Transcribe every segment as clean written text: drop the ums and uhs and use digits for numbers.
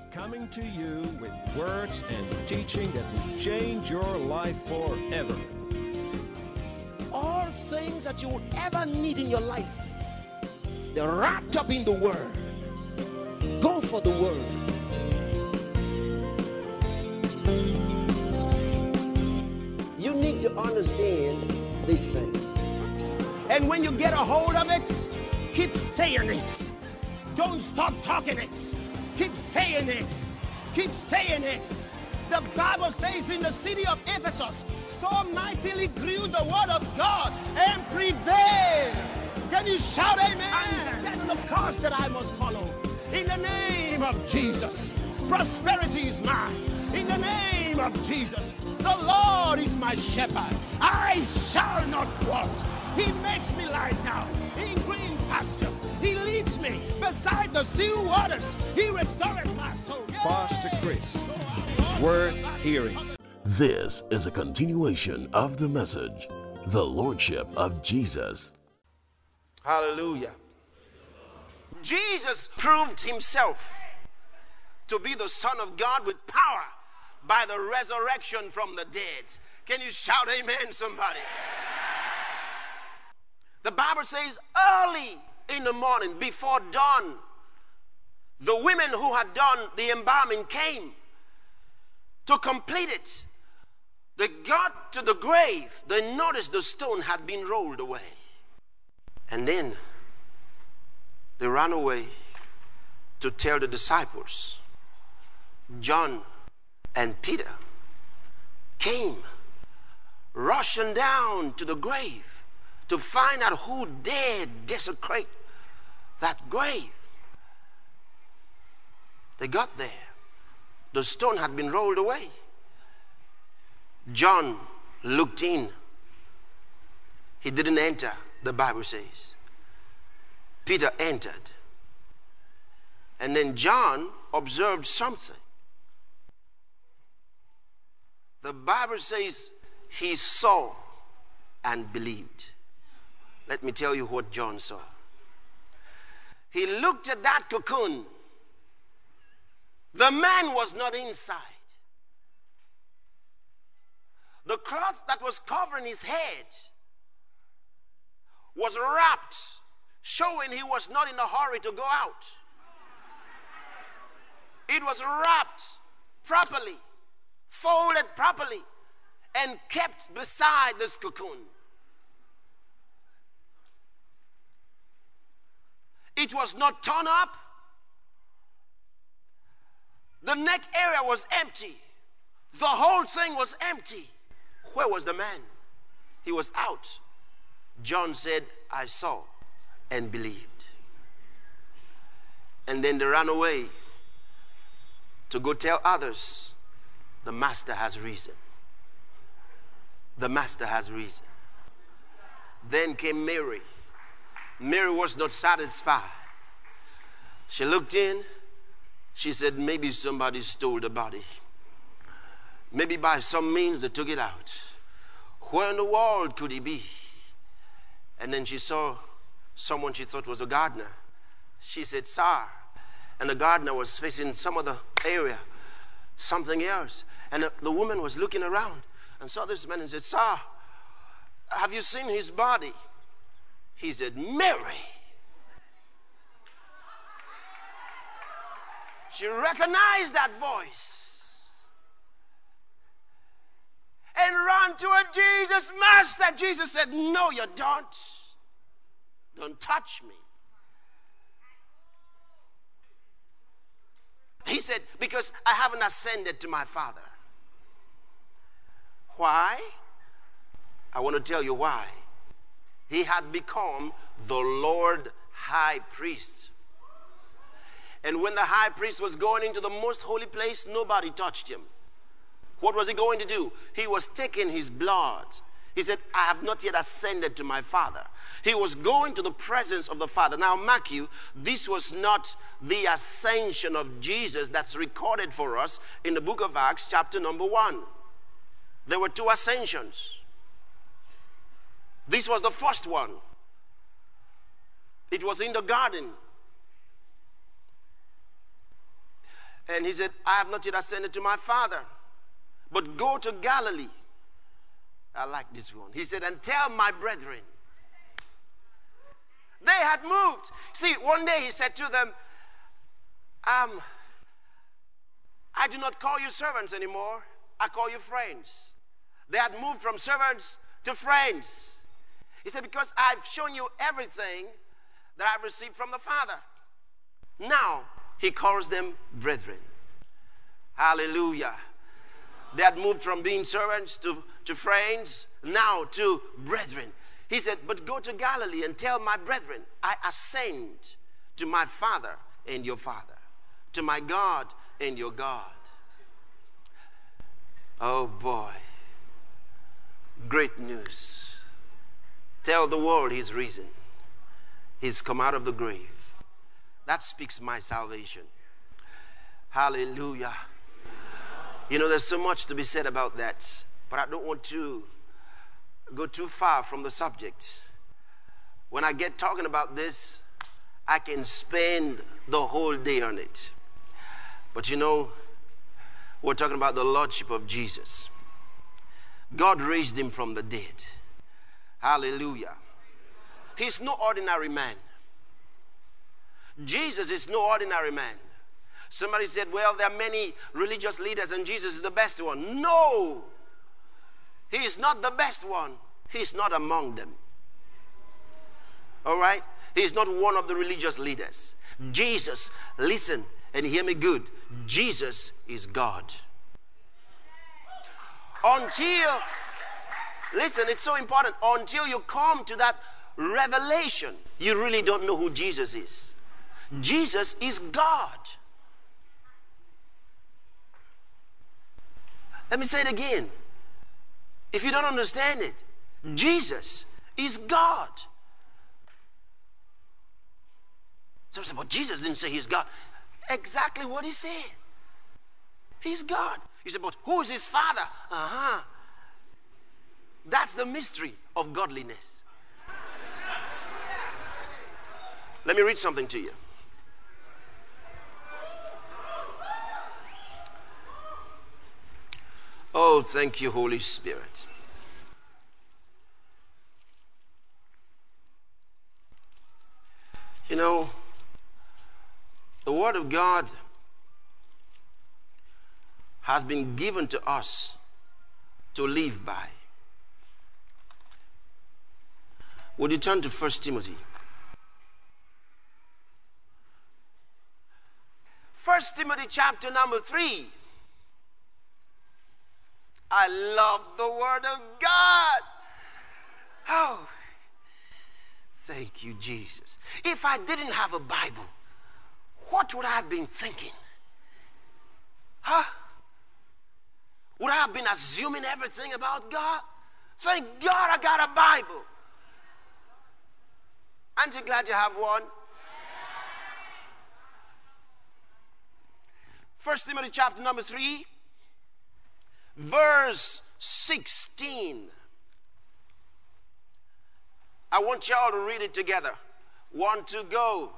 coming to you with words and teaching that will change your life forever. All things that you will ever need in your life, they're wrapped up in the Word. Go for the Word. You need to understand these things. And when you get a hold of it, keep saying it. Don't stop talking it. Keep saying it. Keep saying it. The Bible says in the city of Ephesus, so mightily grew the word of God and prevailed. Can you shout amen? And set the course that I must follow. In the name of Jesus, prosperity is mine. In the name of Jesus, the Lord is my shepherd. I shall not want. He makes me lie down in green pastures. He leads me beside the still waters. He restores my soul. Pastor Chris, worth hearing. This is a continuation of the message, The Lordship of Jesus. Hallelujah. Jesus proved himself to be the Son of God with power by the resurrection from the dead. Can you shout amen, somebody? The Bible says early in the morning, before dawn, the women who had done the embalming came to complete it. They got to the grave. They noticed the stone had been rolled away. And then they ran away to tell the disciples. John and Peter came rushing down to the grave to find out who dared desecrate that grave. They got there. The stone had been rolled away. John looked in. He didn't enter, the Bible says. Peter entered. And then John observed something. The Bible says he saw and believed. Let me tell you what John saw. He looked at that cocoon. The man was not inside. The cloth that was covering his head was wrapped, showing he was not in a hurry to go out. It was wrapped properly, folded properly, and kept beside this cocoon. It was not torn up. The neck area was empty. The whole thing was empty. Where was the man? He was out. John said, I saw and believed. And then they ran away to go tell others, the master has risen. The master has risen. Then came Mary. Mary was not satisfied. She looked in. She said, maybe somebody stole the body. Maybe by some means they took it out. Where in the world could he be? And then she saw someone she thought was a gardener. She said, sir. And the gardener was facing some other area, something else. And the woman was looking around and saw this man and said, sir, have you seen his body? He said, Mary. She recognized that voice and ran toward Jesus. Master, Jesus said, no, you don't. Don't touch me. He said, because I haven't ascended to my Father. Why? I want to tell you why. He had become the Lord High Priest. And when the high priest was going into the most holy place, nobody touched him. What was he going to do? He was taking his blood. He said, I have not yet ascended to my Father. He was going to the presence of the Father. Now, mark you, this was not the ascension of Jesus that's recorded for us in the book of Acts, chapter number 1. There were two ascensions. This was the first one. It was in the garden. And he said, I have not yet ascended to my Father, but go to Galilee. I like this one. He said, and tell my brethren. They had moved. See, one day he said to them, I do not call you servants anymore. I call you friends. They had moved from servants to friends. He said, because I've shown you everything that I've received from the Father. Now, he calls them brethren. Hallelujah. They had moved from being servants to friends, now to brethren. He said, but go to Galilee and tell my brethren, I ascend to my Father and your Father, to my God and your God. Oh boy. Great news. Tell the world he's risen. He's come out of the grave. That speaks my salvation. Hallelujah. You know, there's so much to be said about that, but I don't want to go too far from the subject. When I get talking about this, I can spend the whole day on it. But you know, we're talking about the Lordship of Jesus. God raised him from the dead. Hallelujah. He's no ordinary man. Jesus is no ordinary man. Somebody said, well, there are many religious leaders and Jesus is the best one. No. He is not the best one. He is not among them. All right? He is not one of the religious leaders. Jesus, listen and hear me good. Jesus is God. Listen, it's so important. Until you come to that revelation, you really don't know who Jesus is. Jesus is God. Let me say it again. If you don't understand it, Jesus is God. So say, but Jesus didn't say he's God. Exactly what he said. He's God. You say, but who is his Father? That's the mystery of godliness. Let me read something to you. Oh, thank you, Holy Spirit. You know, the Word of God has been given to us to live by. Would you turn to 1 Timothy? 1 Timothy chapter number 3. I love the Word of God. Oh, thank you, Jesus. If I didn't have a Bible, what would I have been thinking? Would I have been assuming everything about God? Thank God I got a Bible. Aren't you glad you have one? 1 Timothy chapter number 3. Verse 16. I want y'all to read it together. 1, 2, go.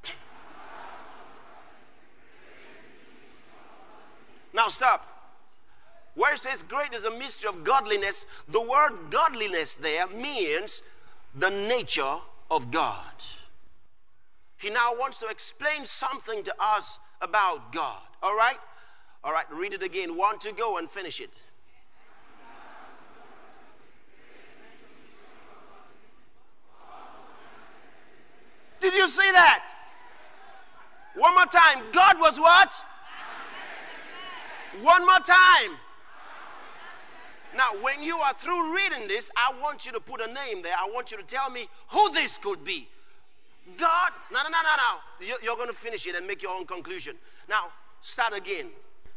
Now stop. Where it says great is the mystery of godliness, the word godliness there means the nature of God. He now wants to explain something to us about God. All right? All right, read it again. 1, 2, go and finish it. Did you see that? One more time. God was what? One more time. Now, when you are through reading this, I want you to put a name there. I want you to tell me who this could be. God. No. You're going to finish it and make your own conclusion. Now, start again.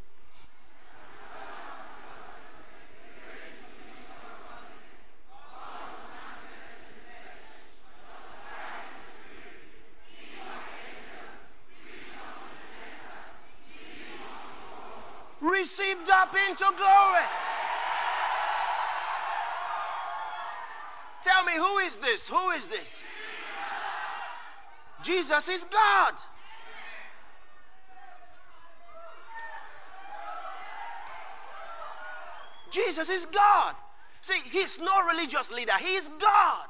Received up into glory. Tell me, who is this? Who is this? Jesus is God. Jesus is God. See, he's no religious leader. He is God.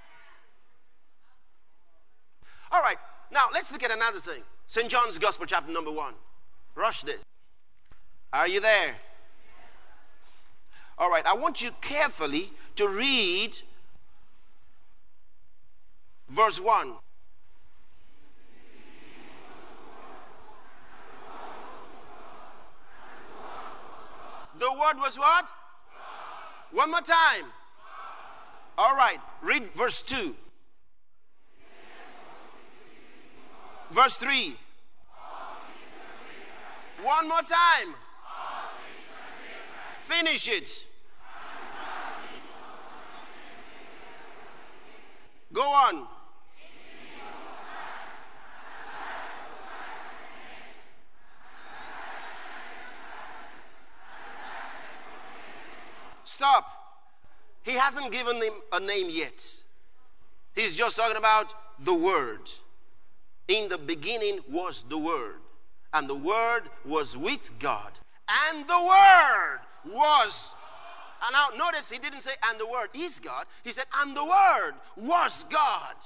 All right, now let's look at another thing. St. John's Gospel, chapter number 1. Rushed it. Are you there? All right, I want you carefully to read verse 1. The word was what? One more time. All right, read verse 2. Verse 3. One more time. Finish it. Go on. Stop. He hasn't given him a name yet. He's just talking about the Word. In the beginning was the Word, and the Word was with God, and the Word was. And now notice he didn't say, and the Word is God. He said, and the Word was God.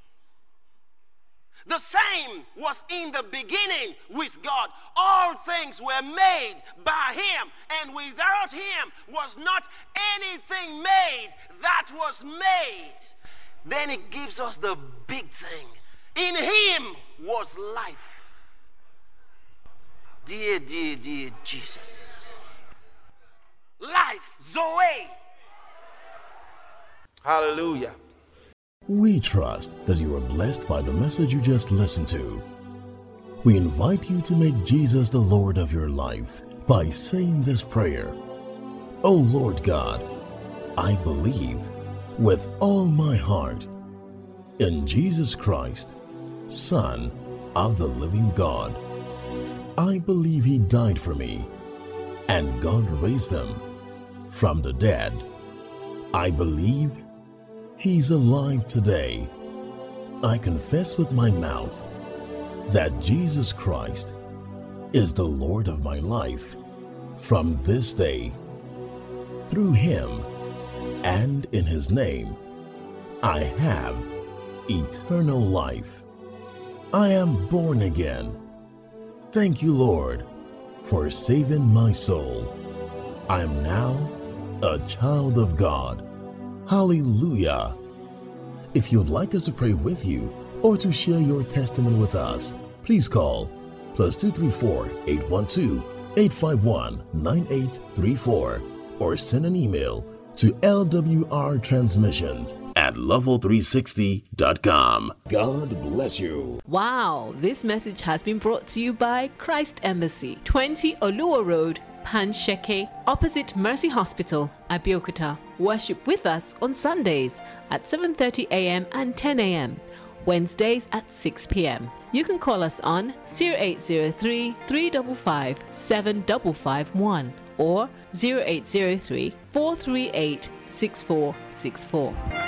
The same was in the beginning with God. All things were made by him, and without him was not anything made that was made. Then it gives us the big thing. In him was life. Dear, dear, dear Jesus. Life, Zoe. Hallelujah. We trust that you are blessed by the message you just listened to. We invite you to make Jesus the Lord of your life by saying this prayer. O Lord God, I believe with all my heart in Jesus Christ, Son of the living God. I believe he died for me, and God raised him from the dead. I believe he's alive today. I confess with my mouth that Jesus Christ is the Lord of my life from this day. Through him and in his name, I have eternal life. I am born again. Thank you, Lord, for saving my soul. I am now a child of God. Hallelujah. If you'd like us to pray with you or to share your testimony with us, please call +234 812 851 9834 or send an email to lwrtransmissions@level360.com. God bless you. Wow, this message has been brought to you by Christ Embassy, 20 Oluwa Road, Pansheke, opposite Mercy Hospital, Abeokuta. Worship with us on Sundays at 7:30 a.m. and 10 a.m. Wednesdays at 6 p.m. You can call us on 0803 355 7551 or 0803 438 6464.